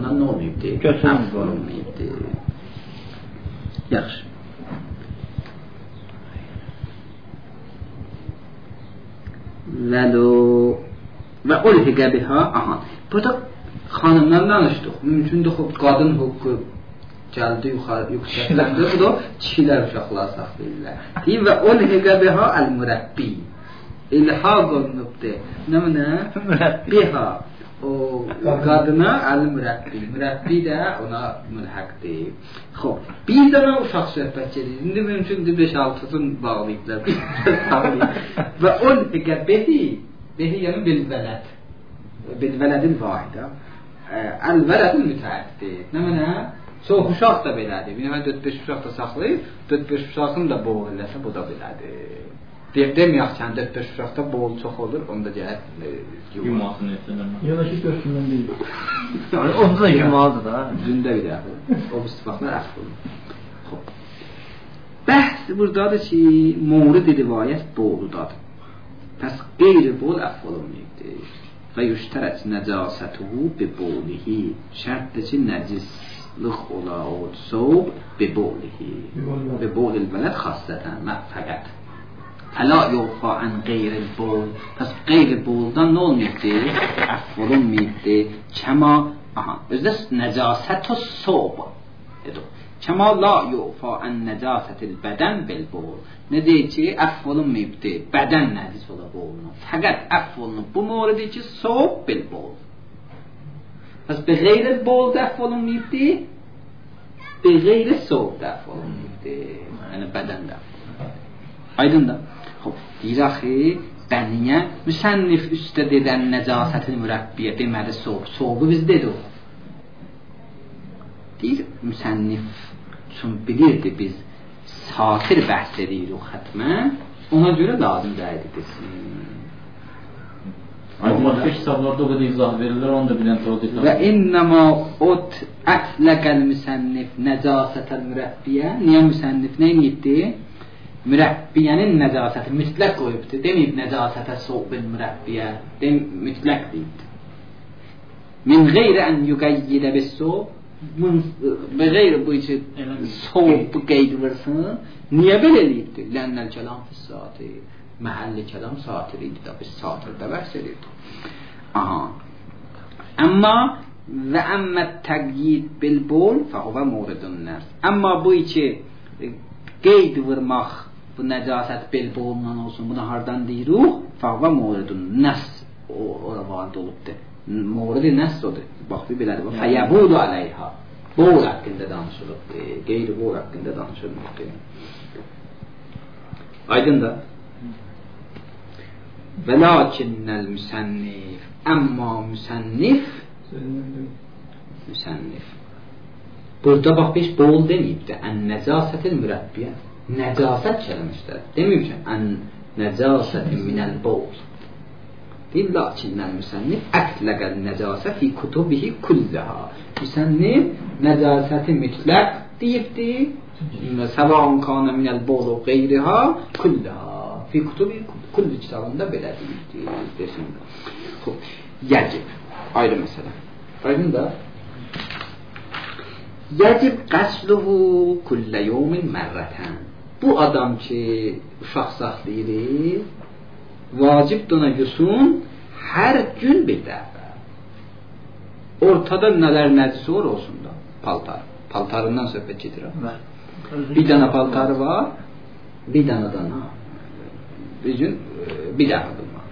ondan nə olmayıbdır? Əff olunmayıbdır. Yaxşı. Və ulhiqə biha. Aha. Burada xanımdan danışdıq. Mümkündür qadın hüququ gəldi yüksəkləndi. Bu da kişilər uşaqlar saxlayırlar. Deyir və ulhiqə biha əl-mürəbbi. İlhaq olunubdur. Nə? Biha. O qadına əl-mürəbbi. Mürəbbi də ona mülhəqdir. Xoş. Bir dənə uşaq söhbət edir. İndi mümkündür 5-6-sını bağlayıblar. Və ulhiqə bihi. Bihi yəni bil-vələd. Bil-vələdin vahidə. Əl-vələdin mütəəddid. Nə? Çox uşaq da belədir. Bir nəfər 4-5 uşaq da saxlayıb, 4-5 uşaqın da boğul eləsə, bu da belədir. Deməyək ki, 4-5 uşaqda boğul çox olur, onu da gələk yumasını etsinlər. Yana ki, 4 gündən deyil. Onda da yumalıdır da. Gündə bir dəfə. O istifaqlar əxv olur. Bəhs buradadır ki, murud-i rivayət boğuludadır. Pəs qeyri-boğul əxv olunmayıbdır. Və yüştərət nəcasətuhu bi-boğlihi. Şərtdir ki, nəcislik ola o soğub bi-boğlihi. Bi-boğlil vələd xassətən, fəqət. Fəla yoxfa ən qeyri-boğul. Pəs qeyri-boğuldan nə olmayıbdır? Əxv olunmayıbdır. Kəma, özdə nəcasətu soğub. Kəma la yoxfa ən nəcasətil bədən bil-boğul. Nə deyir ki, əff olunmayıbdır, bədən nəcis ola boğulunur. Fəqət əff olunur. Bu mövridir ki, soğub bil-boğul. Pəs bəğeyri boğul da əff olunmayıbdır, bəğeyri soğub da əff olunmayıbdır. Yəni bədən də. Aydın da. Deyir axı, bəniyə müsənnif üstə dedən nəcasətin mürəbbiyə deməli soğub. Soğubu biz dedi o. Deyir, müsənnif üçün bilirdi biz satir bəhs edirik o xətmə, ona görə lazım dəydi desin. Başqa kitablarda o qədər izah verirlər, onu da bilən təvəqqə. Və innəmə ətləqəl müsənnif nəcasətəl mürəbbiyə. Niyə müsənnif nə inibdi? Mürəbbiyənin nəcasəti mütləq qoyubdur. Deməyib nəcasətə soğbil mürəbbiyə. Mütləq deyibdir. Min qeyri ən yüqəyyidə bis soğb. Bəğeyri bu içi soğub bu qeyd vırsın. Niyə belə eləyibdir? Lənnəl kəlam fis saati. Məhəlli kəlam satir idi da biz satirdə bəhs edirdik. Amma və əmmət təqyid bil bol fəhuvə mouridun nərs. Amma bu içi qeyd vurmaq bu nəcasət bil bolundan olsun, buna hardan deyirik? Fəhuvə mouridun nərs ora varid olubdur. Moğridi nəs odur. Bax, bir belədir. Fəyəbudu aleyha. Boğul haqqında danışılıb. Qeyri-boğul haqqında danışılıb. Aydın da. Və lakinnəl müsənnif. Əmma müsənnif. Burada bax, biz boğul deməyibdir. Ən-nəcasətil mürəbbiyə. Nəcasət kələmişdir. Deməyib ki, ən-nəcasətin minəl boğul. Deyib, lakinnəl müsənnif ətləqəl nəcəsə fi kutubihi kulləhə. Müsənnif nəcəsəti mütləq deyibdir. Səvən kanə minəl boğlu qeyrihə kulləhə. Fi kutubihi kulli kitabında belə deyibdir. Desin. Yəcib. Ayrı məsələ. Aydın da. Yəcib qəsluhu kullə yevmin mərrətən. Bu adam ki, uşaq saxlayır, vacibdir ona yusun hər gün bir dəfə. Ortada nələr nəcis olur olsun da. Paltar. Paltarından söhbət gedir. Bir dənə paltarı var, bir dənə dana. Bir gün bir dəfə durma.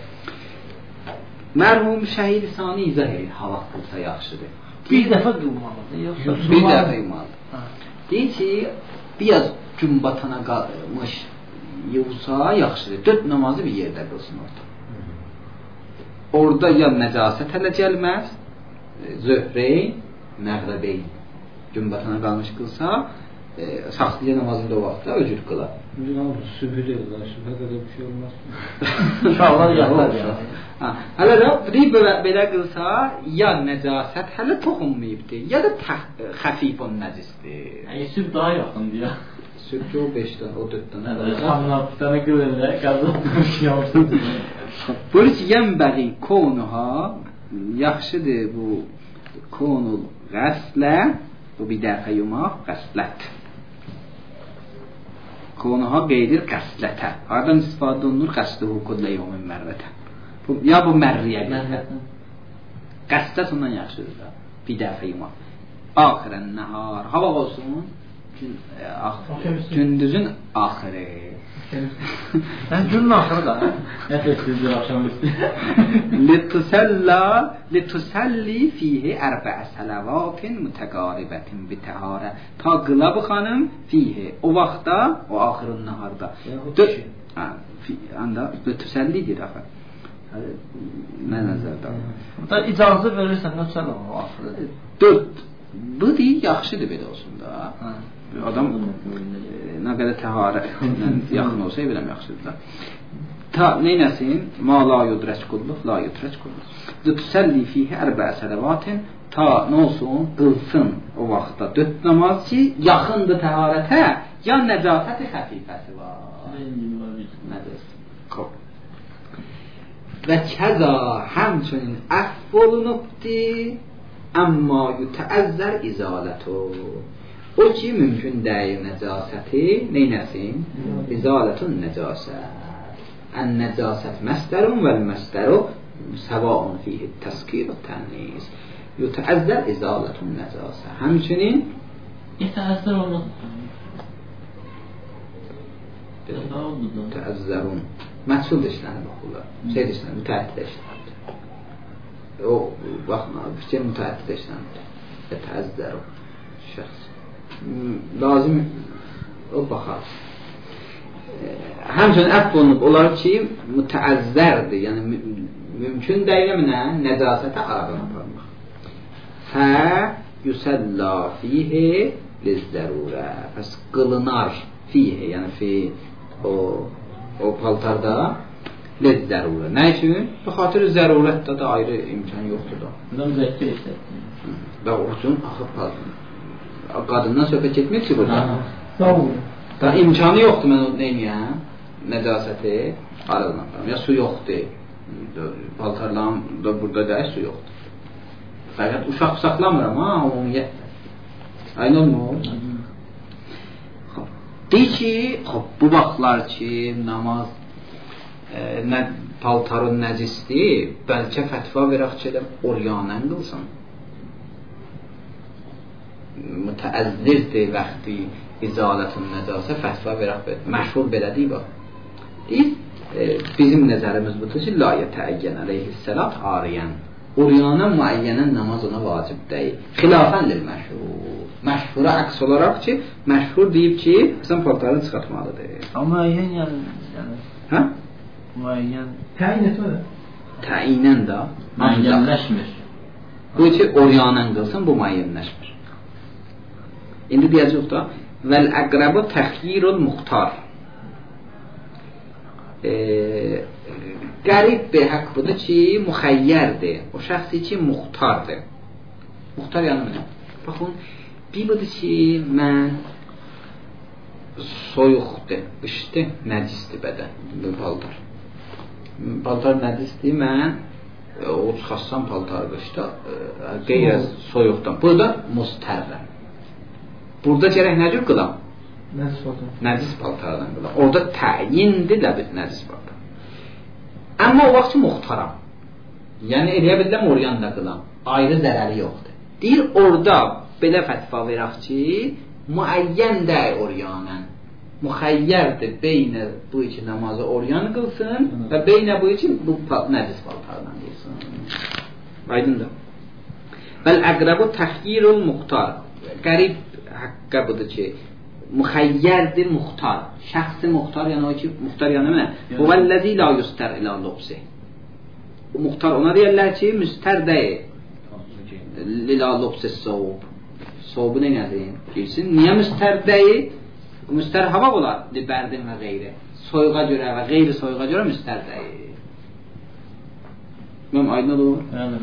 Mərhum şəhid sani izah edir. Havaq qılsa yaxşıdır. Bir dəfə durmalıdır. Bir dəfə durmalıdır. Deyir ki, biraz gün batana qalmış yığsa yaxşıdır. 4 namazı bir yerdə qılsın orada. Orada ya nəcasət hələ gəlməz, zöhreyn, məğrəbeyn. Gün batana qalmış qılsa, saxlıya namazında o vaxtda öcür qılar. Sübhü deyirlər, sübhə qədər bir şey olmaz. İnşallah yaxlar ya. Hələ də belə qılsa, ya nəcasət hələ toxunmayıbdır, ya da xəfifun nəcisdir. Yəni, sübh daha yaxındır ya. Sübh o 5 dənə, o 4 dənə. Xanlar bir dənə qılırlar, qazanır bir şey yapsın. Böyük yənbəği konuha yaxşıdır bu کنو غسله و بیدرفه یوما غسلت کنوها قیدر غسلته آدم استفاده نور غسله و کل یوم مرته یا bu mərriyə qəsdət ondan yaxşıdır da bir dəfə yuma axirən nəhar hava olsun gündüzün axırı Sən günün axırı da Nəfəsizdir axşam üstü لِتُسَلِّ فِيهِ أَرْبَعَ سَلَوَاتٍ مُتَقَارِبَةٍ بِتَهَارَ ta qılab xanım fihi o vaxtda o axırın naharda anda لِتُسَلِّdir axı nə nəzərdə da icazə verirsən nə sən o axırı 4 bu deyil yaxşıdır belə olsun da adam nə qədər təharət yaxın olsa biləm yaxşıdır da ta neynəsin ma la yudrəc qulluq la yudrəc qulluq lütüsəlli fihi ərbəə sələvatin ta nə olsun qılsın o vaxtda 4 namaz ki yaxındır təharətə ya nəcasəti xəfifəsi var nədir və kəza həmçinin əff olunubdir əmma yütəəzzər izalətü o ki mümkün deyil nəcasəti neynəsin? İzalətun nəcasət ən nəcasət məsdərun vəl məsdəru səvaun fihi təskir və tənis yütəəzzər izalətun nəcasət həmçinin İtəəzzər olmaz Mütəəzzərun məsul işlənir baxırlar şey işlənir, mütəəddid işlənir o baxma, fikir mütəəddid işlənir Mütəəzzərun şəxs lazım o baxar həmçinin əff olunub olar ki mütəəzzərdir yəni mümkün deyilmə nəcasətə aradan aparmaq fə yüsəlla fihi lizzərurə pəs qılınar fihi yəni fi o paltarda lizzərurə nə üçün? Bu xatır zərurətdə də ayrı imkan yoxdur da Bunda müzəkkir işlətdir və o üçün axı qadından söhbət etmək ki burada da imkanı yoxdur mən neyniyəm nəcasəti aradan aparım ya su yoxdur paltarlarım da burada deyil su yoxdur fəqət uşaq saxlamıram ha ümumiyyətlə aynı olmur deyir ki bu vaxtlar ki namaz paltarın nəcisdir bəlkə fətva verək ki oryanən qılsın mütəəzzirdir vəxti izalətun nəcəsə fətva verək məşhur belədir bax deyir bizim nəzərimiz budur ki la yətəəyyən əleyhissalat ariyən oryanən müəyyənən namaz ona vacib deyil xilafən lil məşhur məşhura əks olaraq ki məşhur deyib ki sən paltarını çıxartmalıdır müəyyən yəni hə? müəyyən təyin etmədir təyinən də müəyyənləşmir bu ki oryanən qılsın bu müəyyənləşmir indi deyəcək da vəl əqrəbu təxyirul muxtar qərib bir haqq budur ki müxəyyərdir o şəxsi ki muxtardır muxtar yəni mənə baxın bir budur ki mən soyuqdur qışdır nəcisdir bədən paltar nəcisdir mən o çıxassam paltar qışda qeyr soyuqdan burada mustərrəm burada gərək nə cür qılam? Nəcis paltardan qılam orada təyindir nəcis paltar amma o vaxt ki muxtaram yəni eləyə biləm oryanla qılam ayrı zərəri yoxdur deyir orada belə fətva verək ki müəyyən deyil oryanən müxəyyərdir beynə bu iki namazı oryan qılsın və beynə bu iki bu nəcis paltardan qılsın aydındır vəl əqrəbu təxyirul muxtar qərib haqqə budur ki müxəyyərdir muxtar şəxsi muxtar yəni o ki muxtar yəni nə? Bu vəlləzi la yüstər ilə lobsi muxtar ona deyərlər ki müstər deyil lila lobsi soğub soğubu nə nədir? Bilsin niyə müstər deyil? Müstər hava olar bərdin və qeyri soyuğa görə və qeyri soyuğa görə müstər deyil mən aydın olur?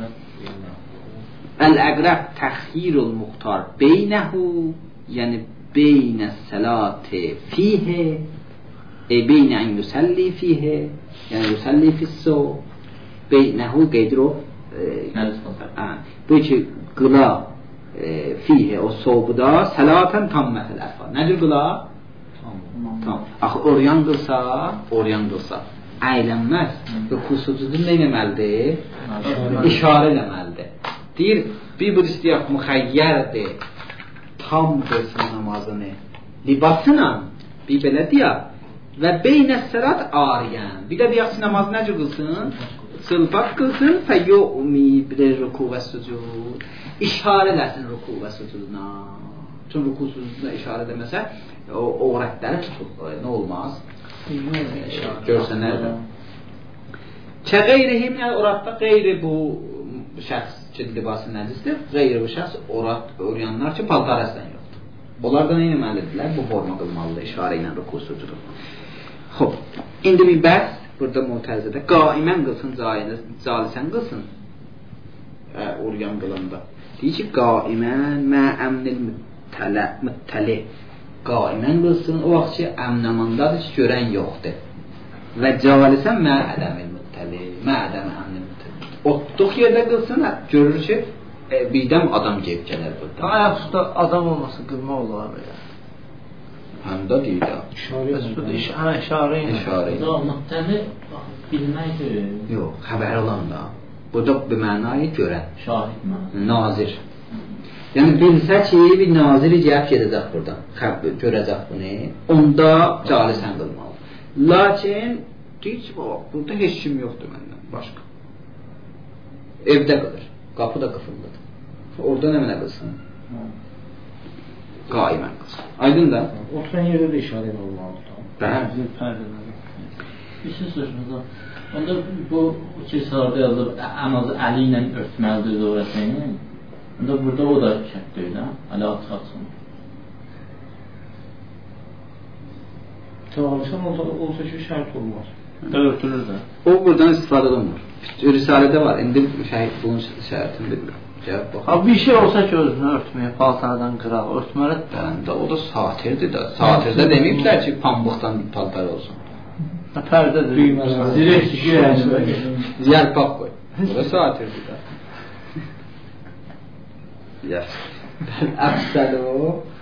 Əl-əqrəb təxyirul muxtar beynəhu yəni beynə səlati fiyhə beynə ən yüsəlli fiyhə yəni yüsəlli fissoğ beynəhu qeydir o bu ki qıla fihi o soğuda salaten tammətil əfa. Nədir qıla? Tam. Axı oryan qılsa əylənməz. Rükusucuzun nə eləməlidir? İşarə eləməlidir. Deyir, bir bu istəyək müxəyyərdir. Tam qılsın namazını. Libasına bir belə deyək. Və beynə səlat ariyən. Bir də deyək ki, namazı necə qılsın? Sılfat qılsın. Fəyyumi bilir ruku və sucud. İşarə eləsin ruku və sucuduna. Çünki ruku sucuduna işarə deməsə, o övrətləri tutur. Nə olmaz? Görsən nerede? Çəqeyrihim, yəni oratda qeyri bu şəxs ki, libası nəcizdir, qeyri bu şəxs oryanlar ki, paltar əslən yoxdur. Onlar da nə eləməlidirlər? Bu forma qılmalıdır, işarə ilə ruku sucudur. Xob, indi bir bəhs, burada Mu'təzilədə qaimən qılsın, calisən qılsın, oryan qılanda. Deyir ki, qaimən məəmnil müttəli. Qaimən qılsın, o vaxt ki, əmnamandadır ki, görən yoxdur. Və calisən məədəmil müttəli, məədəmil əmnil müttəli. Otduq yerdə qılsın, görür ki, birdən adam gelib gələr burada. Ayaq üstə adam olmasın, qılma olar ya. Həm də deyir də. İşarə ilə. Müttəli bilməkdir. Yox, xəbər olan da. Bu da bir mənayı görən. Şahid mənayı. Nazir. Yəni bilsə ki, bir naziri gəlib gedəcək buradan, görəcək bunu, onda calisən qılmalı. Lakin, deyir ki, burada heç kim yoxdur məndən, başqa. Evdə qılır, qapı da qıfıllıdır. Orada nə mənə qılsın? Qaimən qılsın. Aydın da? Oturan yerdə də işarə olmalıdır. Bir şey soruşmuşlar. Onda bu kilsələrdə yazılır, əmazı əli ilə örtməlidir övrətini. Onda burada o da şərt deyil, hə? Əli atxatsın. Calisən olsa ki, şərt olmaz. Örtülür də. O buradan istifadə olunur. Risaledə var, indi bunun şərtini bilmirəm. Bir şey olsa ki, özünü örtməyə, paltardan qıraq, örtməlidir. O da satirdir də. Satirdə deməyiblər ki, pambıqdan bir paltar olsun. Pərdədir. Direkt şişir. Ziyarpak qoy. O da satirdir də. Əfsəl o.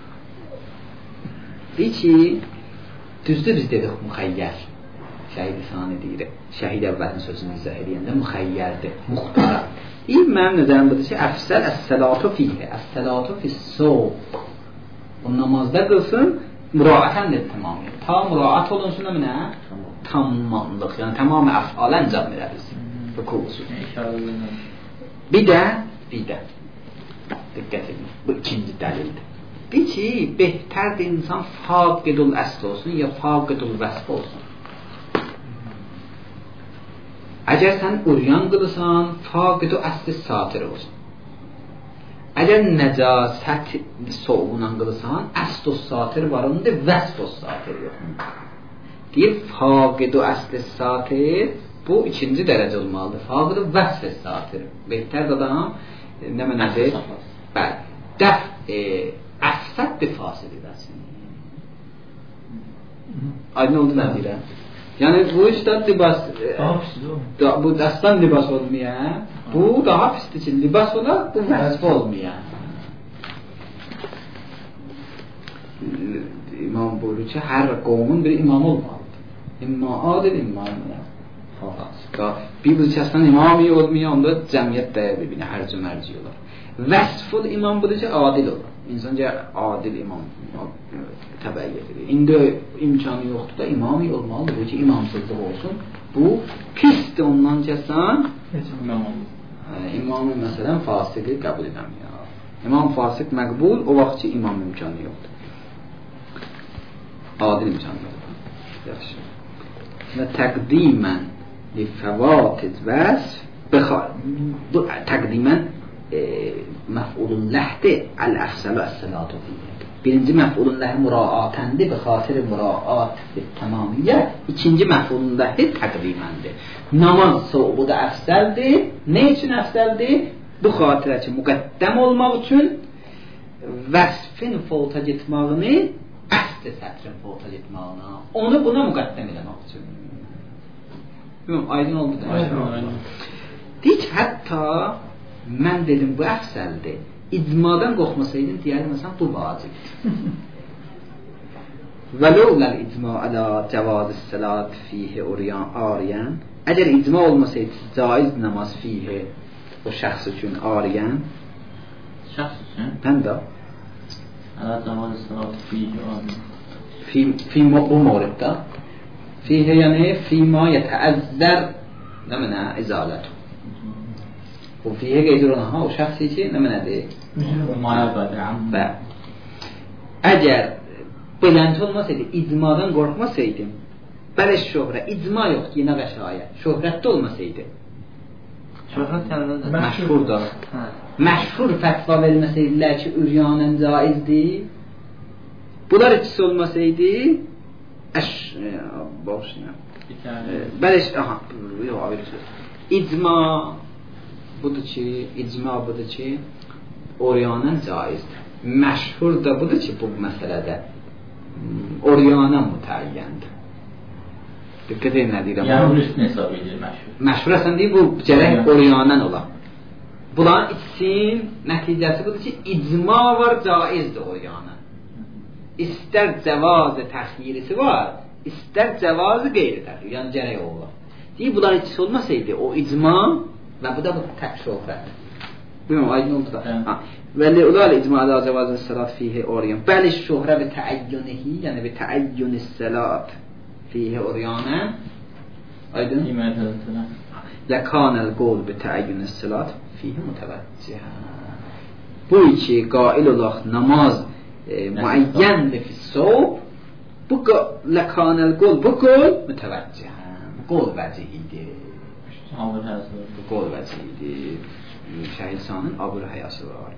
Deyir ki, düzdür biz dedik müxəyyər. Şəhid sani deyirik. Şəhid əvvəlin sözünü izah edəndə müxəyyərdir, muxtara. Mənim nəzərim budur ki, əfsəl əs-səlatu fiyyə, əs-səlatu fiss-soq. Bu namazda qılsın, müraətən də tamamıyla. Ta müraət olunsun da mənə tamamlıq, yəni tamamı əfal əncam verə bilsin. Rükusu. Bir də, diqqət edin, bu ikinci dəlildir. Deyir ki, behtərdir insan faqidul əsl olsun, ya faqidul vəsb olsun. Əgər sən uryan qılırsan, faqidu əsli satir olsun. Əgər nəcasət soğunan qılırsan, əsl satir var, onda vəsb satir yox. Deyir, faqidu əsli satir, bu ikinci dərəcə olmalıdır. Faqidu vəsb satir. Behtər adam, nə mənədir? Bəli. Dəf, əfsəddir fasil edəsin. Aydın oldu nə deyirəm? Yəni bu işte libas, bu dəstan libas olmayan, bu daha pisdir ki, libas olar, bu vəsb olmayan. İmam buyurur ki, hər qovmun bir imam olmalıdır. İmma adil, imma bir bilçəsindən imam iyi olmayan, onda cəmiyyət dəyər bir-birinə hərci-mərci olar. Vəsful imam budur ki, adil olur. İnsanca adil imam təbəyyət edir. İndi imkanı yoxdur da imam iyi olmalıdır ki, imamsızlıq olsun. Bu pisdir ondan kəsən imamı məsələn fasıqı qəbul edəməyir. İmam fasıq məqbul, o vaxt ki, imam imkanı yoxdur. Adil imkanı yoxdur. Yaxşı. Və təqdimən lifəvatid vəsf bu təqdimən məf'ulun ləhdir əl-əfsəlu əs-səlatu fiyyə. Birinci məf'ulun ləhi müraatəndir, bi xatiri müraat tamamiyyə. İkinci məf'ulun ləhi təqdiməndir. Namaz soğubu da əfsəldir. Nə üçün əfsəldir? Bu xatirə ki, müqəddəm olmaq üçün vəsfin fota getmağını, əsli sətrin fota getmağına, onu buna müqəddəm eləmək üçün. Aydın oldu da. Deyik, hətta Mən dedim bu əfsəldir. İcmadan qorxmasaydın deyərdim məsələn bu vacibdir. Və ləuləl icma alə cavaz salat fihi ariyan. Əgər icma olmasaydı caiz namaz fihi o şəxs üçün ariyan. Şəxs üçün? Bəndə. Alə cavaz salat fihi ariyan. Fîmâ o mağribdə. Fihi yəni fîmâ yetəəzzər nə mənə izalətu. O fihi qeydir ona o şəxs üçün nə mənədir? Maya bədən. Və əgər beləncə olmasaydı, icmadan qorxmasaydım, bəli şöhrə, icma yoxdur, yenə və şayət, şöhrətdə olmasaydı. Şöhrət yəni nədir? Məşhurdur. Məşhur fətva verməsəydilər ki, üryanən caizdir. Bunlar ikisi olmasaydı, bəli, icma budur ki, üryanən caizdir. Məşhur da budur ki, bu məsələdə oryanən mütəyyəndir. Diqqət edin nə deyirəm? Yəni üstün hesab edir məşhur. Məşhur əsən deyir, bu gərək oryanən ola. Bunların ikisinin nəticəsi budur ki, icma var, caizdir oryanən. İstər cəvazı təxyirisi var, istər cəvazı qeyri təxyir, yəni gərək ola. Deyir, bunların ikisi olmasaydı, o icma və bu da bu tək şöhrət. Bilməm, aydın oldu da. Və li'ulal icma'da cavaz salat fihi oriyan. Bəli şöhrə bi təəyyünihi, yəni bi təəyyünis salat fihi oriyanə. Aydın? Ləkanəl qol bi təəyyünis salat fihi mütəvəccihə. Bu iki qail olaq namaz müəyyəndir fissov. Bu ləkanəl qol, bu qol mütəvəccihə. Qol vəcihidir. Bu qol vəcihidir. Şəhilsanın abur həyası var.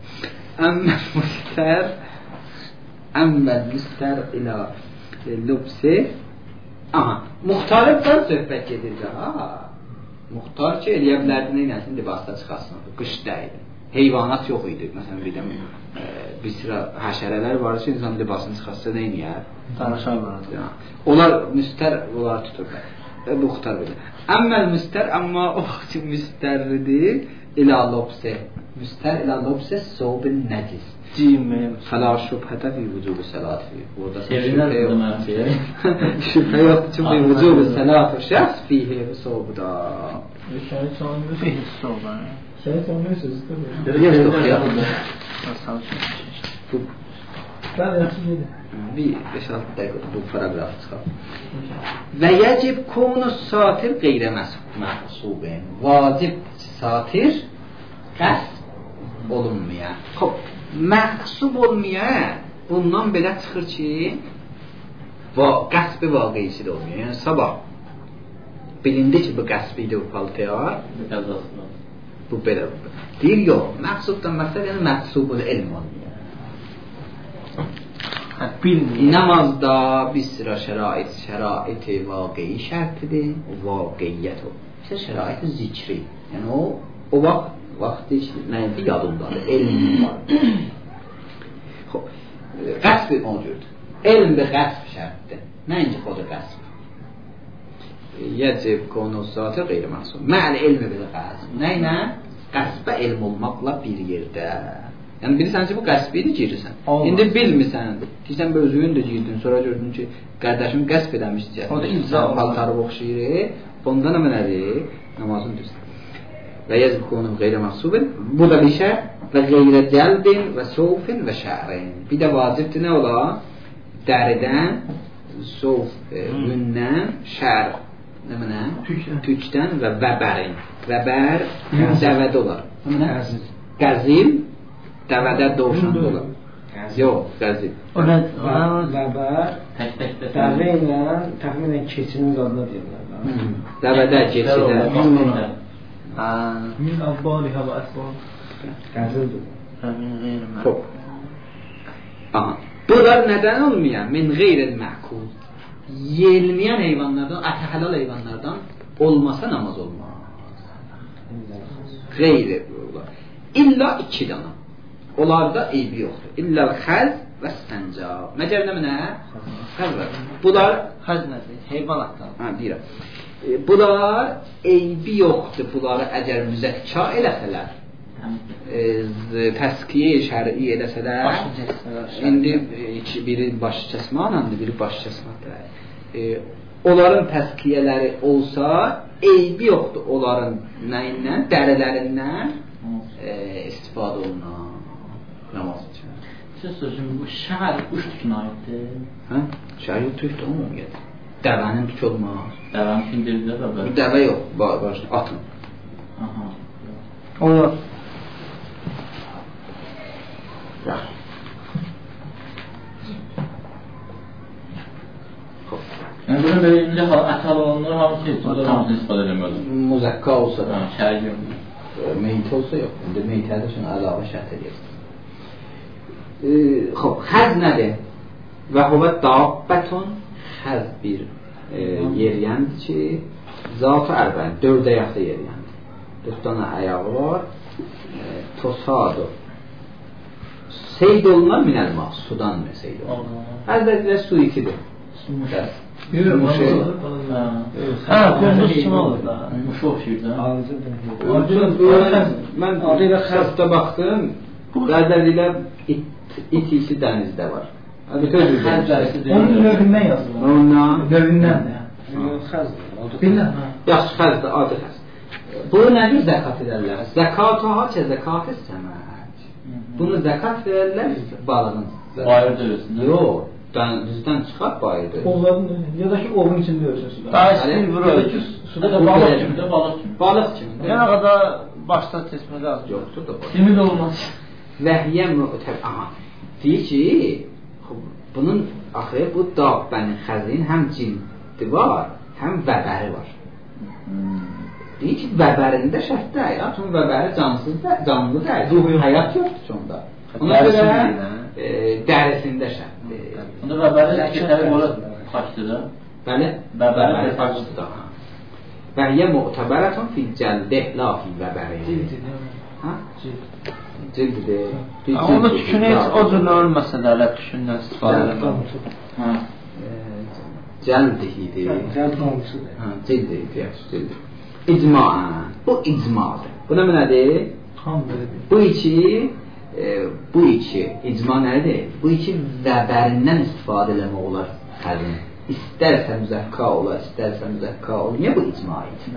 Əmməl müstər ilə lübsi. Aha, muxtarıbdan söhbət gedirdi. Muxtar ki, eləyə bilərdi, neynəsin, libasda çıxasın. Qışda idi. Heyvanat yox idi. Məsələn, bir sıra həşərələr var ki, insan libasını çıxasın, neynəyər? Danışarlar. Onlar müstər, onlar tuturlar. Muxtar bilir. Əmməl müstər, amma o ki, müstərlidir. İlə lobsə. Müstər ilə lobsə soğubin nəcis. Cimim. Fəla şübhətə fi vücubu səlati. Burada şübhə yoxdur ki, fi vücubu səlati şəxs fihi soğubda. Şəhid sanmıyor. Fihi soğubda. Şəhid sanmıyor sözü də böyle. Yoxdur, xiyabında. Bəli, yaxşı deyil. Bir 5-6 dəqiqə bu paragraf çıxar. Və yəcib konus satir qeyrə məxsubin. Vacib satir qəsb olunmayan. Xob, məxsub olmayan bundan belə çıxır ki, qəsb-i vaqiisi də olmuyor. Yəni sabah bilindi ki, bu qəsb idi bu paltaya. Bu belə. Deyir, yox, məxsubdan məqsəd yəni məxsubul elm olmuyor. Namazda bir sıra şərait-i vaqei şərtidir, vaqiyyət o. İşte şərait-i zikri. Yəni o vaxt nəyədir yadındadır, elm var. Qəsb o cürdür. Elm və qəsb şərtdir. Nəinci xodu qəsb. Yəcib konusatı qeyri məxsub. Mə'l elmi bil qəsb. Nəylə? Qəsbə elm olmaqla bir yerdə. Yəni bilirsən ki, bu qəsb idi, girirsən. İndi bilmirsən, deyirsən, özün də girdin, sonra gördün ki, qardaşım qəsb edəmişdir. O da icra paltarı oxşayır. Onda nə mənədir? Namazın düzdür. Və yəzib konum qeyri məxsubin. Bu da bir şey. Və qeyrə cəldin və sofin və şərin. Bir də vacibdir nə ola? Dəridən, sof, yündən, şər. Nə mənə? Tükdən və vəbərin. Vəbər dəvədə olar. Nə mənə? Qəzil. Dəvədə doğuşanda olar. Yox, qəzil. Vəbər, dəvə ilə təxminən keçinin adına deyirlər. Dəvədə, keçidə. Min abbaliha və əsbal. Qəzildir. Xob. Aha. Bunlar nədən olmayan? Min qeyril məhkul. Yeyilməyən heyvanlardan, ətə halal heyvanlardan olmasa namaz olmaz. Qeyri olar. İlla 2 dana. Onlarda eybi yoxdur. İlləl xəz və səncab. Məgər nə mənə? Xəz var. Bunlar xəz nədir? Heyvan atlar. Deyirəm. Bunlar eybi yoxdur. Bunları əgər müzəkkə eləsələr, təskiyə şər'i eləsələr, indi biri baş kəsmanandır, biri baş kəsmandır. Onların təskiyələri olsa, eybi yoxdur onların nəyindən, dərilərindən istifadə olunan namaz üçün. Siz sözüm, bu şər quş tükünə aiddir. Hə? Şər yox, tükdür, ümumiyyətdir. Dəvənin tük olmaz. Dəvənin tükündür də bəbə. Dəvə yox, başına, atın. Aha. Olur. Yəni bunun belə indi ətal olunur, hamısı istifadə edilməli. Muzakka olsa da. Şər yox. Meyit olsa yox. İndi meyitədə üçün əlavə şərt edirsən. Xəz nədir? Və huvə dabbətun xəz bir yeriyəndir ki, zat-ı ərbənin, 4 ayaqda yeriyəndir. 4 dənə ayağı var. Tosadu. Seyd olunar minəlma, sudan mı seyd olunar? Həzrətlə su itidir. Hə, qunduz kimi olur da. Muşu oxşuyur da. Mən xəzdə baxdım, qədərliklə itisi dənizdə var. Onun növündən yazılır. Növündən də. Bilməm. Yaxşı xəzdir, adi xəz. Bu nədir zəkat edərlər? Zəkatuha ki, zəkatı səmət. Bunu zəkat verərlər balığın. Bayır dövürsün. Yox, düzdən çıxar bayır dövürsün. Ovların ya da ki ovun içində dövürsün suda. Daha istil vurur. Ya da ki suda balıq kimi də, balıq kimi. Balıq kimi. Yəni qədər başdan keçmə lazım. Yoxdur da balıq. Kimi də olmaz. Vəhiyyə mütəb. Aha. Deyir ki, bunun axı bu dabbənin xəzin həm cildi var, həm vəbəri var. Deyir ki, vəbərində şərtdə həyat, onun vəbəri canlı deyil, həyat yoxdur ki onda. Ona görə dərisində şərtdir. Onda vəbəri keçəri ola xaçdır da? Bəli, vəbəri xaçdır da. Vəhiyyə mu'təbərətun fi cəldə, la fi vəbəri. Cildidir. Onu tükünü heç o cür ölməsə də elə tükündən istifadə edəmək. Cəldihidir. Cildidir, yaxşı cildir. İcmaən. Bu icmadır. Bu nə nədir? Bu iki icma nədir? Bu iki vəbərindən istifadə eləmək olar xəzin. İstərsə müzəkka olar, istərsə müzəkka olar. Niyə bu icma idi?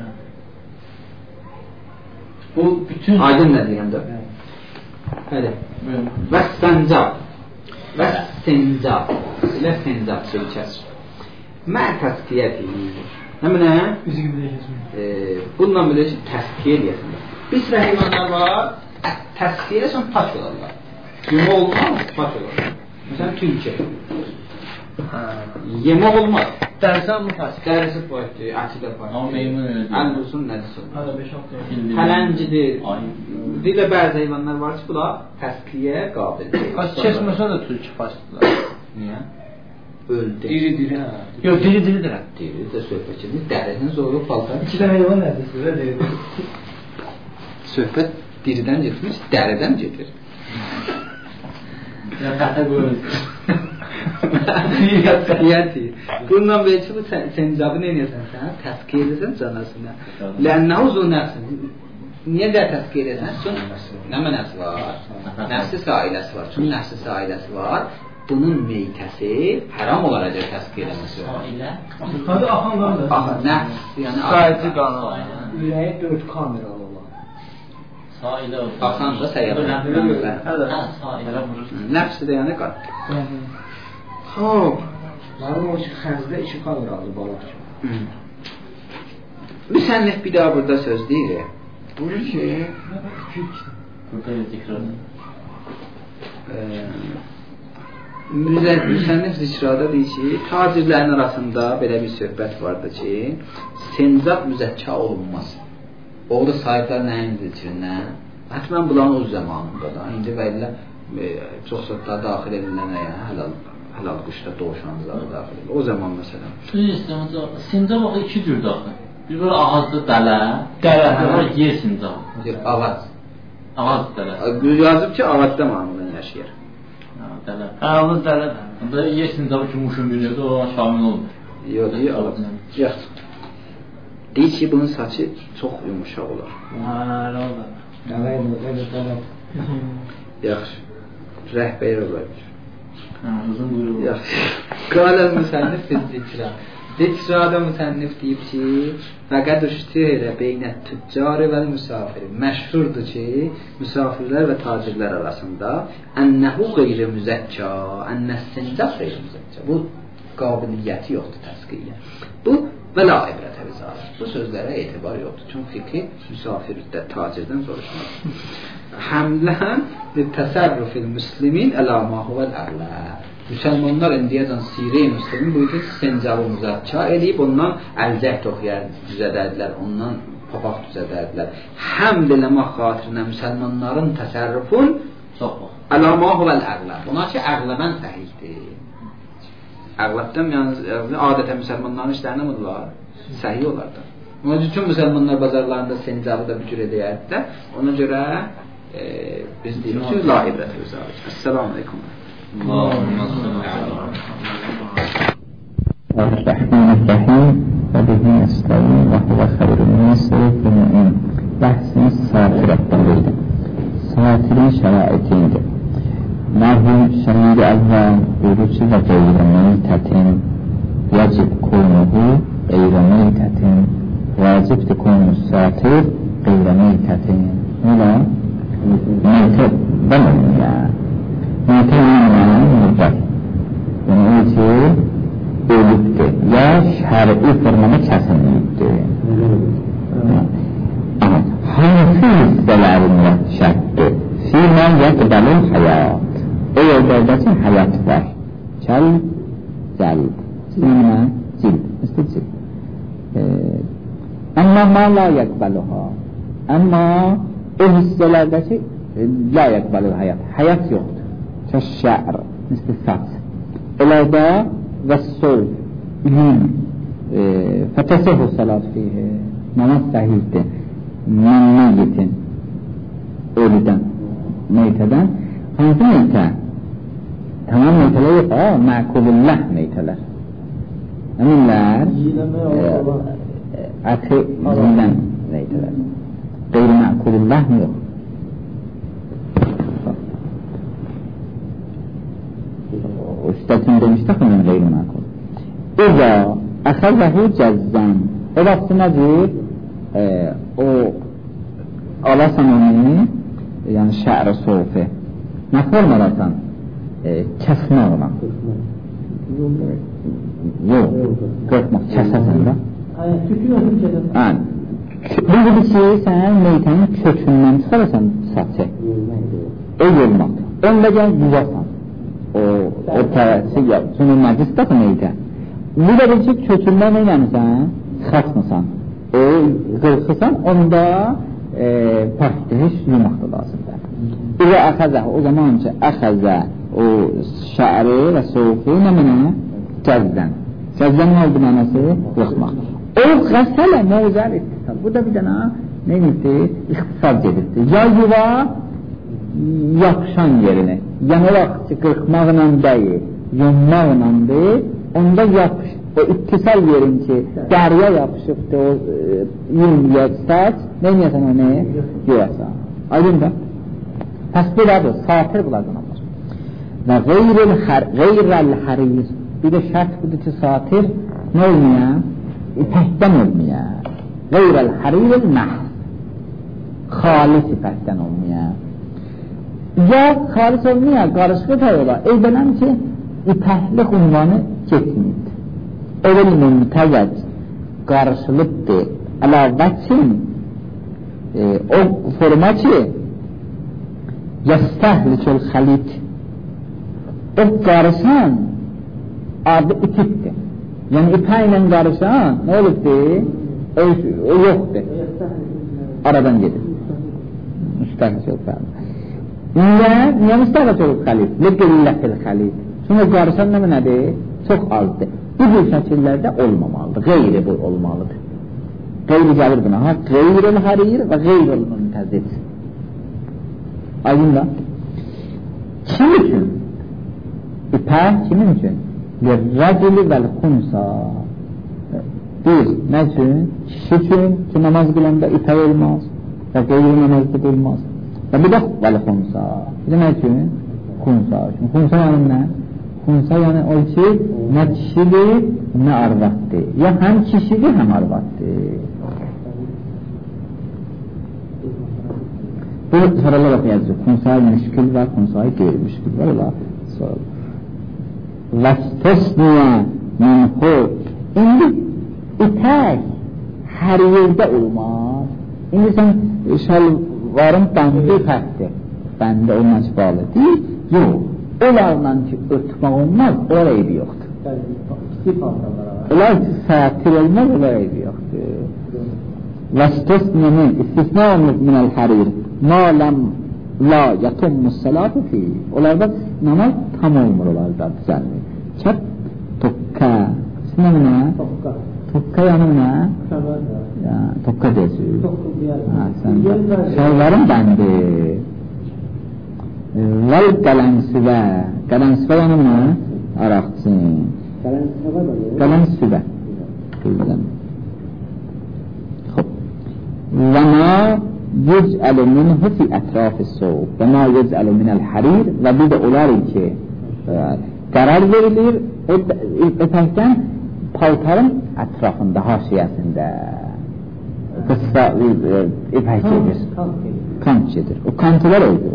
Bu bütün... Aydın nə deyirəm də? Hələ. Və səncab. Və səncab. Silə səncab şey kəsr. Mə təskiyyəti. Nəminə? Bununla belə ki, təskiyə eləyəsin. Bir sıra heyvanlar var, təskiyə eləyəsən pak olarlar. Yemək olmaz, pak olarlar. Məsələn, tülkə. Yemək olmaz. Dərsən mi pak? Dərisi pakdır, əti də pakdır. Amma meymun öldür. Ən dursun, nədirsin? Hələ 5-6 Pələncidir. Dilə bəzi heyvanlar var ki, bunlar təskiyə qabildir. Keçməsə də tülkü pakdırlar. Niyə? Öldü. Diri, hə. Yox, diri-diridir. Diri də söhbət edir. Dəridən zoru paltar. 2 dənə heyvan nədir? Diri. Söhbət diridən getmiş, dəridən gedir. Ya xətə qoyun. Niyyəti. Bundan belə ki, bu səncabı nə edirsən sən? Təskiyə edirsən canasına. Lənnəhu zu nəfsin. Niyə də təskiyə edirsən? Çünki nə mənəsi var? Nəfsi sailəsi var. Çünki nəfsi sailəsi var. Bunun meytəsi haram olacaq təskiyə eləməsi var. Sailə? Hadi axan qandır. Nəfs, yəni Sayıcı qanı. Ürəyi 4 kameralı olan. Sailə olsun. Axan da səyələ. Hə, sailə vurur. Nəfsi də yəni qan. Hop. Məlum o ki, xəzdə 2 kameralı balıq kimi. Müsənnif bir daha burada söz deyir. Buyur ki, Burada zikrədir. Müsənnif zikrada deyir ki, tacirlərin arasında belə bir söhbət vardı ki, sencab müzəkka olunmaz. O da sahiblər nəyin zikrindən? Hətmən bunların o zamanında da. İndi və ilə çox sözlər daxil edilən halal quşda doğuşanları daxil edilir. O zaman məsələn. Sincab axı 2 cürdür axı. Bir var ağacda dələ, bir var yer sincab. Ağac. Ağac dələ. Yazıb ki, ağacda mamulən yaşayır. Dələ. Hə, onu dələ. Onda yer sincabı ki, muşun biniyordu, o şamil olmur. Yox, ağac. Yaxşı. Deyir ki, bunun saçı çox yumuşaq olar. Hə, nə olur? Yaxşı. Rəhbər olar. Uzun buyruq. Yaxşı. Qala müsənnif fikrə. Dikrada müsənnif deyib ki, fəqət üştihirə beynət tüccarı və müsafiri. Məşhurdur ki, müsafirlər və tacirlər arasında ənəhu qeyri müzəkka, ənəs-sincaq qeyri müzəkka. Bu qabiliyyəti yoxdur təsqiyyə. Bu və la ibrətə bizarə. Bu sözlərə etibar yoxdur. Çünki fikri müsafirdə tacirdən soruşmaq. Həmlən təsərrüfil müslimin əla ma huvəl əqlə. Müsəlmanlar indiyəcən Sirə-i Müslimin bu iki sincabı müzəkka eləyib, ondan əlcək toxuyar düzədədilər, ondan papaq düzədədilər. Həmd eləmək xatirinə müsəlmanların təsərrüfün əla ma huvəl əqlə. Buna ki, əqləmən səhihdir. Əqləbdən yəni adətən müsəlmanların işlərinə mıdırlar? Səhih olardı. Onun üçün müsəlmanlar bazarlarında sincabı da bükür edəyətdə. Ona görə biz deyirik ki, la ibrətə bizarə. Əssəlamu aleykum. الرحمن الرحیم و به نستعین و هو خیر الناصر المعین. بحثimiz satir hakkındaydı. Satirin şeraitiydi. Merhum şer'i evvel uruçu ve gayri meytetin yacib konuhu gayri meytetin vacibdi konu satir gayri meytetin. Nila? Meytet ben olmuyor ya. Meytetin müddet. Yani o ki ölübdür. Ya şer'i formada kesinlikdir. Hangi hisselerinde şarttır? Fîmâ yekbelul hayat. O yollardaki hayat var. Çal, celb. Fîmâ cilb. İşte cilb. Ama ma la yekbeluha. Ama o hisselerdeki la yekbelul hayat. Hayat yoktur. Şe'r. İşte sat. Elada ve sol. İlim. Fetesehu salat fihi. Namaz sahihdir. Meyyetin. Ölüden. Meyteden. Hangi meyte? Tamam meyteler yok. Ma'kulullah meyteler. Eminler akı zindan meyteler. Gayri ma'kulullah mı yok? Üstadın demiştik onun gayri ma'kul. İza akhazahu cezzan. O vakti nedir? O alasan onu yani şe'r-i sofi ne formalasan kesme olan yok kırpmak kesersen de bu gibi şeyi sen meytenin kökünden çıkarırsan satı o yolmak onda gel yüzersen o tersi yap çünkü mecliste meyte bu da bir şey kökünden eylemişsen çıkartmasan o kırkısan onda paketde hiç yumak da lazımdır. İlə əxəzə, o zaman ki əxəzə o şəri və soğuqu nə mənə? Cəzdən. Cəzdən nə oldu mənəsi? Yıxmaq. O qəsələ məvzəl ittisal. Bu da bir dənə nə edirdi? İxtisal gedirdi. Ya yuva yapışan yerini. Yəni o vaxt ki qırxmaqla deyil, yunmaqla deyil, onda yapış. O ittisal yerin ki dəriyə yapışıbdır o yunmaya saç, nə edirsən onu? Yoyasan. Aydın da? Pəs belədir, satir bunlardan alır. Və qeyrəl harir. Bir də şərt budur ki, satir nə olmaya? İpəkdən olmaya. Qeyrəl harir məhz. Xalis ipəkdən olmaya. Ya xalis olmaya, qarışıq ola. Eylənəm ki, ipəklik unvanı getməyib. Evvel mümtəzəc qarışılıbdır. Əlavəçin o forma ki yəstəhlikül xalit o qarışan adı itibdir. Yəni ipəklə qarışan nə olubdur? O yoxdur. Aradan gedir. Müstəhlikül xalit. Niyə müstəhlikül xalit? Ləqilləkül xalit. Çünki qarışan nədir? Çox azdır. Bu cür şəkillərdə olmamalıdır. Qeyri bu olmalıdır. Qeyri gəlir buna. Qeyril harir və qeyril müntəzic. Aydınla. Kim üçün? İpək kimin üçün? Rəcili vəl xunsa. Bir, nə üçün? Kişi üçün ki namaz qılanda ipək olmaz. və qeyri namazda durmaz. Və bir də vəl-xunsa. Bir də nə üçün? Xunsa üçün. Xunsa yəni nə? Xunsa yəni o ki, nə kişidir, nə arvaddır. Ya həm kişidir, həm arvaddır. Bu sorular oxuyacaq. Xunsayı müşkül var, xunsayı qeyri-müşkül var. Ola sorulur. Vəstəsniyə mənhu. İndi ipək hər yerdə olmaz. İndi sən şalvarın bəndi ipəkdir. Bəndi olmaz bağlı deyil. Yox. Onlarla ki, örtmək olmaz, onlar eybi yoxdur. Onlar sətir olmaz, onlar eybi yoxdur. Vəstəsniyə mən istisna olmuş minəl hərir. Maləm la yatummus salatu fi. Onlarda namaz tam olmur, onlarda düzəlmir. Çəp tokka. İsmi nə? Tokka yanı nə? Tokka deyəsir. Şalvarın bəndi. Vel qələmsivə. Qələmsivə yanı nə? Araqçın. Qələmsivə. Və ma yec'əlu minhu fi ətrafı soğuk və ma yec'əlu minəl hərir və bir də olar ki qərar verilir ipəkdən paltarın ətrafında, haşiyəsində qısa ipək gedir, kant gedir, o kantılar oldu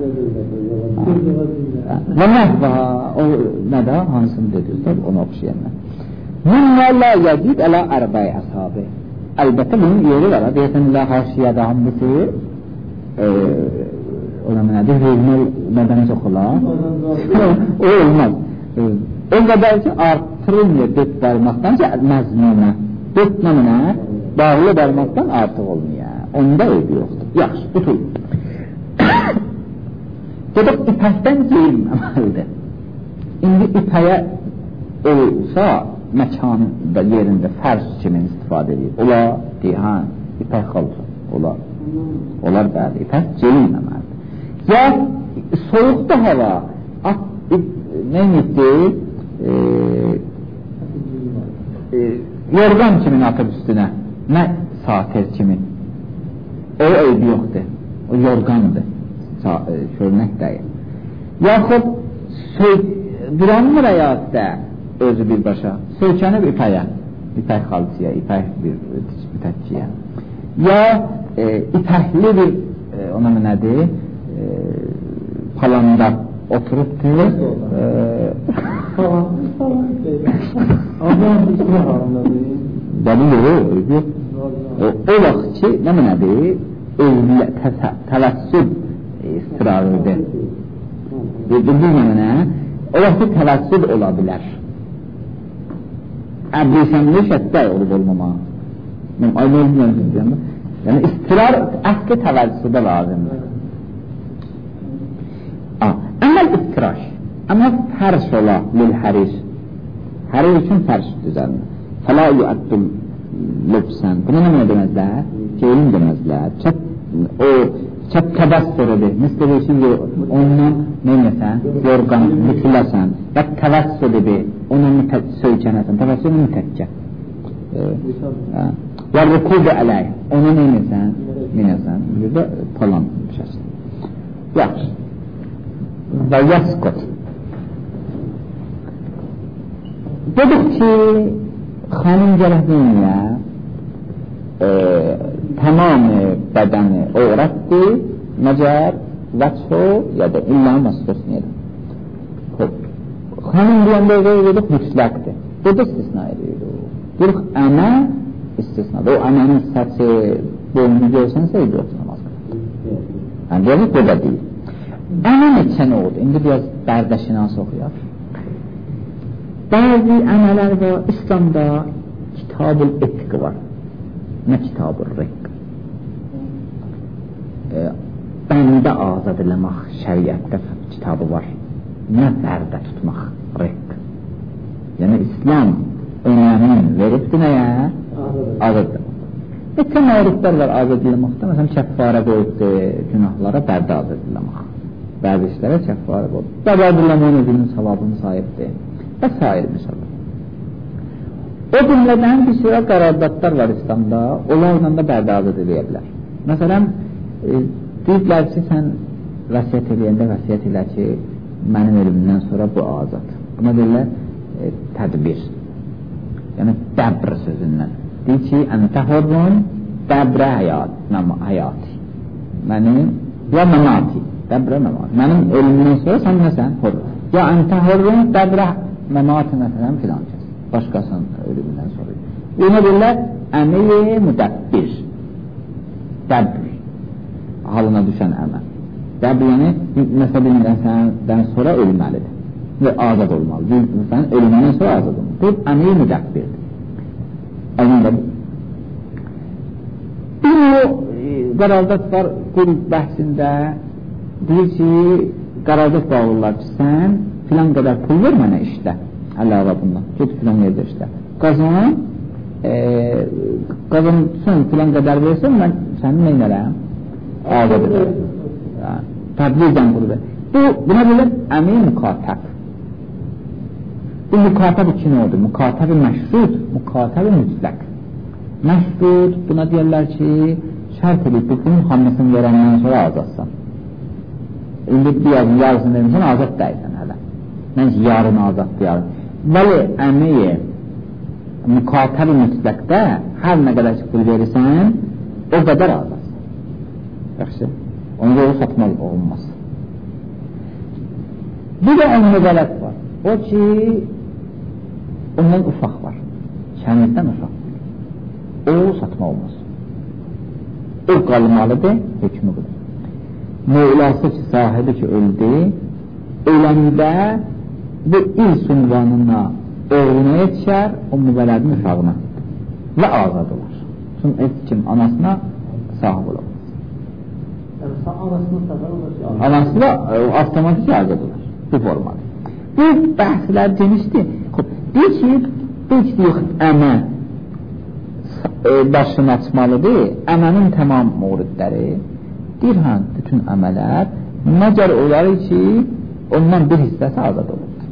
və məhva o nədə, hansını dedirlər, onu oxşayanlar minlə la yəcid ələ ərbəy əshabi. Əlbəttə bunun yeri var, deyəsən ilə haşiyədə hamısı o da mənədir, mədəni çoxular o olmaz o qədər ki artırılmıyor dörd barmaqdan ki məzmunə dörd nəminə bağlı barmaqdan artıq olmuyor onda eybi yoxdur yaxşı, tutul gedib ipəkdən geyinməməlidir indi ipəyə olsa məkanında, yerində fərz kimi istifadə edir. Olar, deyən, ipək xalçın, olar. Olar bəli, ipək geyinməməlidir. Ya, soyuqda hava, neymişdi, yorgan kimin atıb üstünə, nə satir kimin, o eybi yoxdur, o yorgandır, şörnək deyil. Yaxud, duranmır həyatda, özü birbaşa, söykənib ipəyə, ipək xalçıya, ipək bir təkkiyə. Ya ipəkli bir, ona nədir, palanda oturubdur. Dəli yox, o vaxt ki, nədir, təvəssüd istirarıdır. Bildiğin mənə, o vaxt ki, təvəssüd ola bilər. Əblisəmli şəddə olub olmama. Aynı olmayan yəni istirar əsli təvəzzüdə lazımdır. Əməl istiraş. Amma fərş ola lil-hərir. Hərir üçün fərş düzəlmir. Fəla yuəddül lübsən. Buna nə deməzlər? Geyim deməzlər. Çəp təbəssür edir. Misli ki, ondan neyləsən? Yorgan, mütüləsən. Və təbəssür edir. Ona söykənəsən. Təbəssür mütəkkə. Və rükubu ələk. Ona neyləsən? Minəsən. Bir də palan düşəsən. Yaxşı. Və yaskot. Dedik ki, xanım gələhdiyyə tamam bədəni öğretdir, məgər vəço ya da illa məsəsnidir. Xanım deyəndə dedik mütləqdir. Burada istisna edirik. Dedik əmə istisnadır. O əmənin səsi boyunu görsənsə yoxdur namaz qılır. Yəni dedik burada deyil. Əmə neçə nə oldu? İndi biraz bərdəşinası oxuyaq. Bəzi əmələr var, İslamda kitab-ül etq var. Nə kitab-ül rəqq? Bəndə azad eləmək şəriətdə kitabı var. Nə bərdə tutmaq rəqq? Yəni İslam önəmin veribdir nəyə? Azaddır. Neçə məriflər var azad eləməkdə? Məsələn, kəffarə qoyubdur günahlara bərdə azad eləmək. Bəzi işlərə kəffarə qoyubdur. Bərdə eləməyin özünün savabını sahibdir. Və sair misal. O cümlədən bir sürə qərardatlar var İslamda, onlarla da bərdə azad edə bilər. Məsələn, deyiblər ki, sən vəsiyyət edəndə vəsiyyət elə ki, mənim ölümümdən sonra bu azad. Buna deyirlər tədbir. Yəni dəbr sözündən. Deyir ki, əntə hurrun dəbrə həyati. Mənim, ya məmati, dəbrə məmati. Mənim ölümümdən sonra sən nəsən? Hurr. Ya əntə hurrun dəbrə məmati məsələn filan kəs. Başqasının ölümündən sonra. Buna deyirlər əməyi müdəbbir. Dəbr. Halına düşən əməl. Dəbr yəni, məsələn səndən sonra ölməlidir. Və azad olmalı. Sən ölümündən sonra azad olmalı. Bu əməyi müdəbbirdir. Əzində bu. Bir o qərardat var qul bəhsində deyir ki, qərardat bağlılar ki, sən filan qədər pul ver mənə işlə. Əlavə bundan. Get filan yerdə işlə. Qazanın filan qədər versən, mən sənin neynərəm? Azad edərəm. Təbliğdən qurdu. Buna bilir əmin mükatəb. Bu mükatəb iki nə oldu? Mükatəb-i məşrud, mükatəb-i mütləq. Məşrud buna deyirlər ki, şərt edib bu pulun hamısını verəndən sonra azadsan. İndi bir yarısını vermişsən, azad dəyilsən hələ. Məncə yarın azad deyarım. Bəli, əməyi mükatəb-i mütləqdə hər nə qədər ki pul verirsən, o qədər azadsan. Yaxşı. Onu da o satmaq olunmaz. Bir də onun mübələt var. O ki, ondan ufaq var. Kənizdən ufaq var. O satmaq olmaz. O qalmalıdır, hükmü budur. Mevlası ki, sahibi ki öldü, öləndə bu ilk ünvanına oğluna yetişər, o mübələdin uşağına və azad olur. Çünki et kim anasına sahib olur. Anası da avtomatik azad olur. Bu formada. Bu bəhslər genişdir. Deyir ki, yox, əmə başını açmalıdır. Əmənin tamam muridləri deyir, bütün əmələr məgər olar ki, ondan bir hissəsi azad olubdur.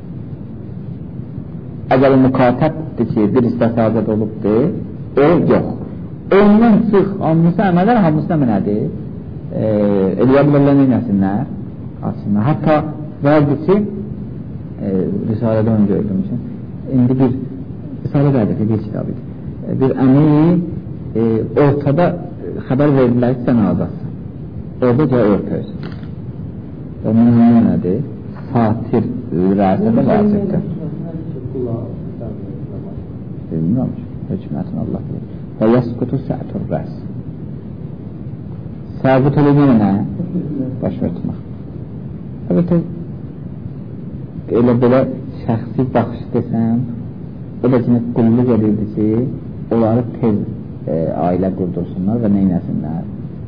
Əgər mükatəbdir ki, bir hissəsi azad olubdur, o yox. Ondan çıx, hamısı əmələr, hamısı nədir? Eləyə bilirlər neynəsinlər? Açsınlar. Hatta vardır ki, Risalədə onu gördüm ki, indi bir Risalədə bir kitab idi. Bir əmi ortada xəbər verirlər ki, sən azadsın. Orada gəl örtəyisin. Onun nədir? Satir rəsədə vəzirdir. Bilmirəm ki, hökumətin Allah bilir. Və yəsqutu sə'tur rəs. Səbut olunur nə? Baş örtmək. Evet, elə belə şəxsi baxış desəm, o da kimi qulluq edirdi ki, onları tez ailə qurdursunlar və neynəsinlər?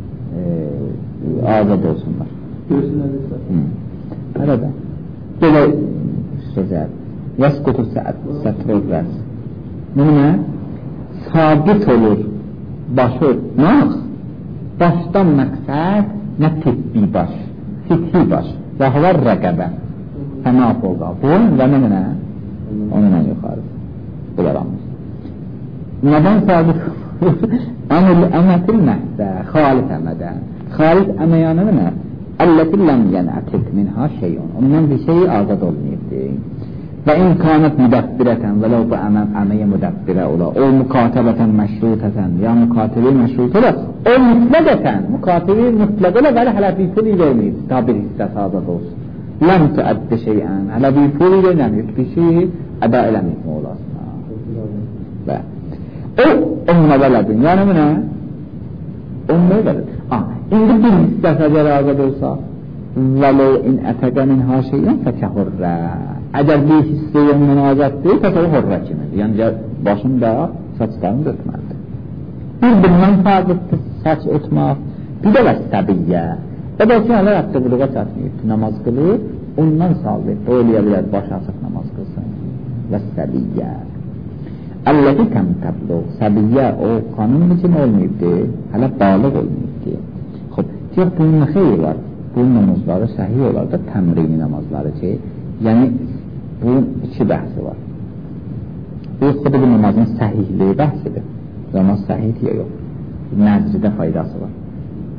Azad olsunlar. Görsünlərdirsə. Arada. Belə sözlər. Yəsqutu sə'tur rəs. Bununla sabit olur başı örtmək. Başdan məqsəd nə tibbi baş, fikhi baş və hava rəqəbə fənaf olda. Bunun və nə? Onunla yuxarı. Bunlar anlar. Nədən sabit olur? Əmətil məhsə, xalis əmədən. Xalis əməyanı nə? Əlləti ləm yənətik minha şeyun. Ondan bir şey azad olmayıbdır. Və imkanət müdəbbirətən və ləv bu əməyə müdəbbirə ola. O mükatəbətən məşrutətən ya mükatəbi məşrut ola. O mütləqətən, mükatəbi mütləq ola və hələ bir pul verməyib. Ta bir hissəsi azad olsun. Ləm tüəddi şeyən. Hələ bir pul verməyib. Bir şey əda eləməyib mi olasın? Və o onunla vələdin. Yəni bu nə? Onunla vələdin. İndi bir hissəsi əgər azad olsa və ləv in ətəqə minha şeyən fətəhurrə. Əgər bir hissə ondan azaddır, təsəvvür horra kimidir. Yəni, başında saçlarını ötməlidir. Bir-birindən fazlıqdır saç ötmək, bir də vəstəbiyyə. O da ki, hələ hətta qılığa çatmayıb, namaz qılır, ondan sağlayıb, o eləyə bilər, baş açıq namaz qılsın. Vəstəbiyyə. Əlləti təmtəbluq, səbiyyə o qanun için olmayıbdır, hələ bağlıq olmayıbdır. Xob, deyək, bunun nə xeyri var? Bunun namazları səhih olar da təmrini namazları ki, yəni, bunun iki bəhsi var. Bu namazın səhihliyi bəhsidir. Namaz səhihdir ya yox. Nəzridə faydası var.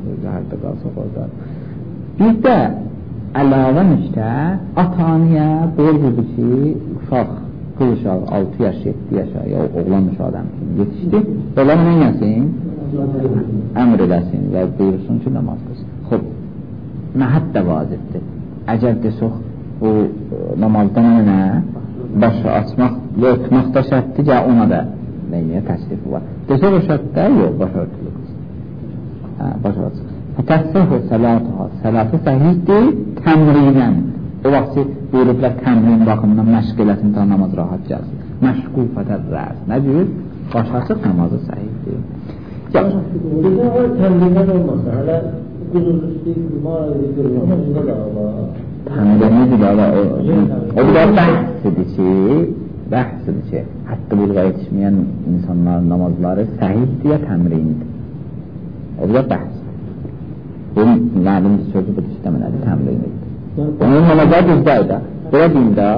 zəhərdə qalsaq orada. Bir də əlavə nüktə ata-anaya borcudur ki, uşaq, qız uşaq 6 yaş, 7 yaşa, ya oğlan uşaqdan yetişdi, onlar nə yesin? Əmr eləsin və buyursun ki, namaz qılsın. Xob, məhəd də vacibdir. Əgər desək, bu namazdan önə başı açmaq və örtmək da şərtdir ki, ona da neyniyə təşrifi var. Desək o şərtdə, yox, başı örtülü qılsın. Başı açıq. Fətəssəhu səlatı səhiddir, təmrinən. O vaxtı buyurublar təmrin baxımından məşq eləsin, ta namaz rahat gəlsin. Məşqu fətər rəz. Nə deyir? Başı açıq namazı səhiddir. Bizə o təmrinən olmasa, hələ quzurluqdur, mübarədir, görməsində da var. Təmrinədir də var. O bir də bəhsidir ki, hətta bulğa yetişməyən insanların namazları səhiddir ya təmrindir. O bir də bəhsidir. Bunun məlum sözü bu istəmənədir, təmrindir. Onun namazlar düzdəydə. Belə deyində,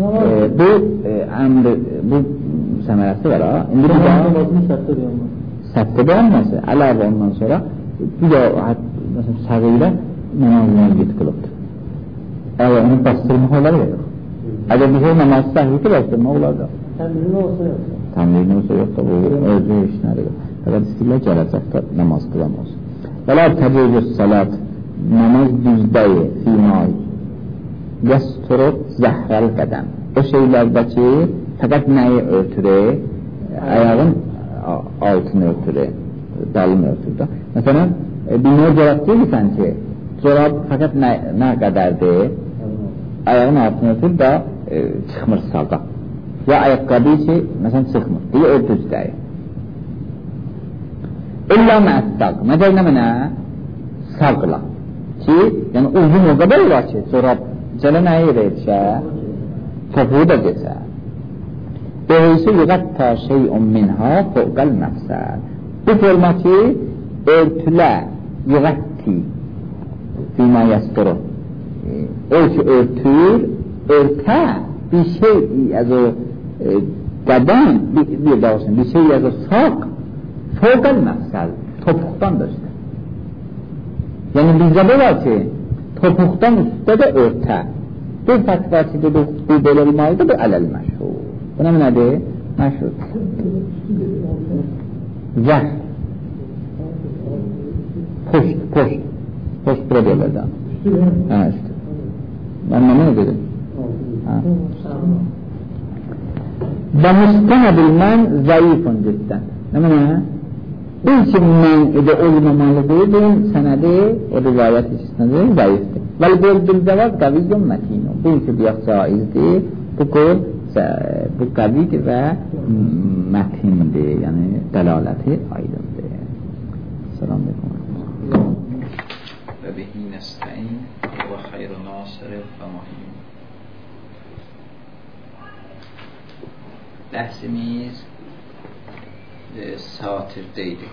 bu səmərəsi var ha. İndi bu da səhvdə dayanması, əlavə ondan sonra bir də səğirə namazlar yetqılıbdır. Əgər onu bastırmaq olar ya yox. Əgər bir namazı səhvdə bastırmaq olar da. Təmrini olsa yoxsa? Təmrini olsa yoxsa bu özü işlədir. Fəqət istəyirlər gələcəkdə namaz qılam olsun. Vələ təcəvüz salat namaz düzdəyi fîmai yəsturub zəhrəl qədəm. O şeylərdə ki, fəqət nəyi örtürür? Ayağın altını örtürür, dalını örtürür. Məsələn, bilməyə cərab deyilsən ki, corab fəqət nə qədərdir? Ayağın altını örtür da çıxmır sağa. Ya ayaqqabı ki, məsələn, çıxmır. Deyə o düzdəyi. İlla məəttaq. Məgər nə mənə? Sağla. Ki, yəni uzun o qədər var ki, corab cələ nəyə edəcə? Topuğu da geçə. Böyüsü yığəttə şeyun minha fəqəl məqsəd. Bu forma ki, örtülə yığətti fîmâ yəsturu. O ki, örtür, örtə bir şey az o qədən, bir də olsun, bir şey az o saq fəqəl məqsəd. Topuqdan da üstə. Yəni bizdə bu var ki, topuqdan üstə də örtə. Bir fətvə ki, bu belə olmalıdır, bu ələl məşhur. Bu nədir? Məşhur. Zəh. Poşt. Poşt bura deyirlər də. Hə, üstü. Mən nə dedim? Və müstənəbil mən zəifun ciddən. Nə mənə? Bir ki, mən edə olmamalıdır, bunun sənədi, o rivayət içisindədir, zəifdir. Vəl qol bilcəvaz qaviyyum mətinun. Bu ki, biyaq caizdir, bu qol bu qavidir və mətindir, yəni dəlaləti aydındır. Salam aleykum. Və bihi nəstəin və xeyru nasiri və muhim. Dərsimiz satirdeydi.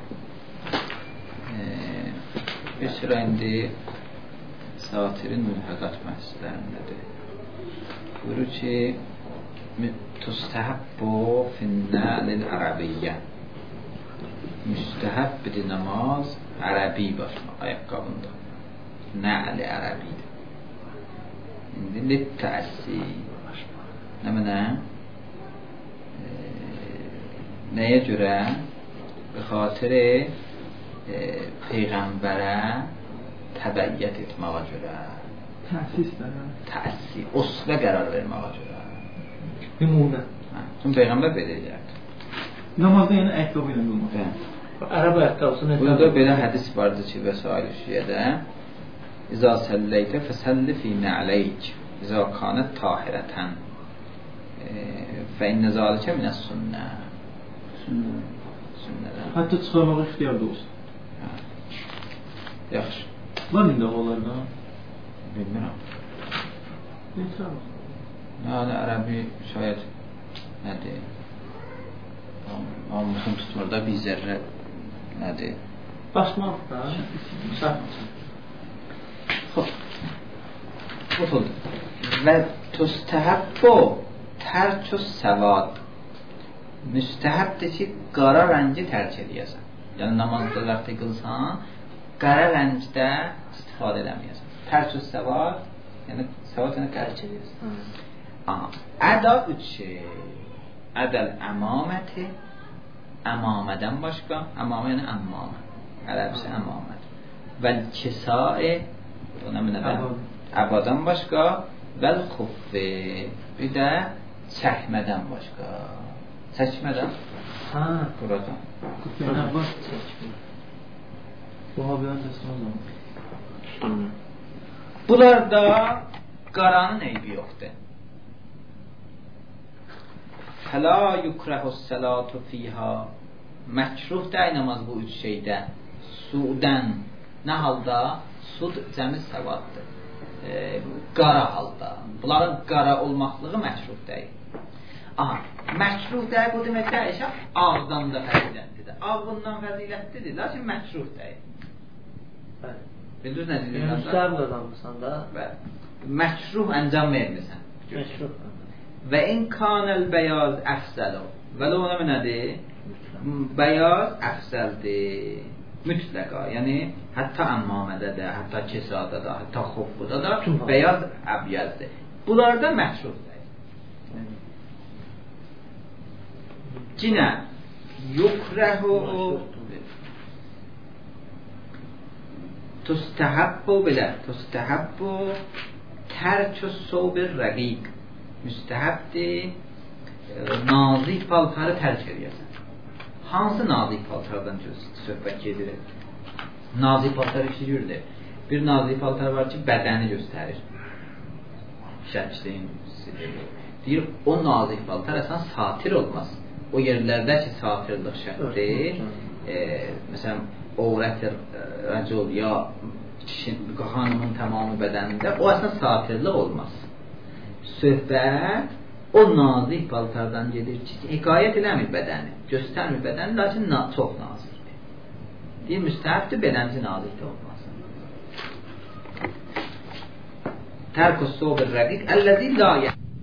Bir sürə indi satirin mülhəqat məhsislərindədir. Buyurur ki, tustəhəbbu finnəlil ərəbiyyə. Müstəhəbbidir namaz ərəbi başmaq ayaqqabında. Nə'li ərəbidir. İndi littəəssi. Nə mənə? Nəyə görə? Bi xatiri Peyğəmbərə təbəyyət etməyə görə. Təəssir, osvə qərar verməyə görə. Nümunə. Çünki Peyğəmbər belə edirdi. Namazda yəni ayaqqabı ilə qılmaq. Ərəb ayaqqabısını burada belə hədis vardı ki, Vəsail-i Şiyyədə İzə səlləytə fəsəlli fi nə'ləyk İzə kanət tahirətən fə innə zalikə minəs sünnə. Sünnədən. Hətta çıxarmağa ixtiyar da olsun. Yaxşı. Var indi onlarda? Bilmirəm. Yəni, ərəbi şayət nədir? Hamısını tutmur da bir zərrə nədir? Basmaq da. Xoş. Oturdu. Və tustəhəbbu tərküs səvad. Müstəhəbdir ki, qara rəngi tərk edəyəsən. Yəni, namazda vaxtı qılsan, qara rəngdə istifadə eləməyəsən. Tərk səvat, yəni səvat yəni tərk edirsən. Əda 3 şey. Ədəl əmaməti, əmamədən başqa, əmamə yəni əmmamə. Ərəbisi əmamət. Vəl kisae, bu nə mənədən? Əbadan başqa, vəl xuffi, bir də çəkmədən başqa. Çəkmədən? Ha, buradan. Nə var çəkmə? Bu haberin də sonra. Bunlarda qaranın eybi yoxdur. Fəla yukrəhus səlatu fiyha, məkruh dəy namaz bu 3 şeydə. Sudən, nə halda? Sud cəmi səvaddır. Qara halda. Bunların qara olmaqlığı məkruh dəy. Məkruh dəy bu deməkdə isə ağdan da fəzilətlidir. Ağından fəzilətlidir, lakin məkruh dəy. Bildiniz nə deyirəm? Müstəb qazanmışsan da. Məkruh əncam vermirsən. Məkruh. Və in kanəl bəyaz əfsəl. Vələ ona nədir? Bəyaz əfsəldir. Mütləqa. Yəni, hətta əmmamədə də, hətta kesada da, hətta xuffuda da bəyaz əbyəzdir. Bunlarda məhşurdur. Cinə yukrəhu tustəhəbbu belə tustəhəbbu tərkü sobir rəqiq müstəhəbdir nazik paltarı tərk edəyəsən. Hansı nazik paltardan söhbət gedir? Nazik paltar iki cürdür. Bir nazik paltar var ki, bədəni göstərir. Şəkliyin deyir, o nazik paltar əsən satir olmaz. O yerlərdə ki, satirlik şərtdir, məsələn, övrətir, rəcul ya xanımın tamamı bədənində, o əsən satirlik olmaz. Söhbət o nazik paltardan gedir ki, hekayət eləmir bədəni, göstərmir bədəni, lakin çox nazikdir. Deyir, müstəhəbdir bədənci nazikdə olmasın. Tərk-ı sobir rəqiq əlləzi la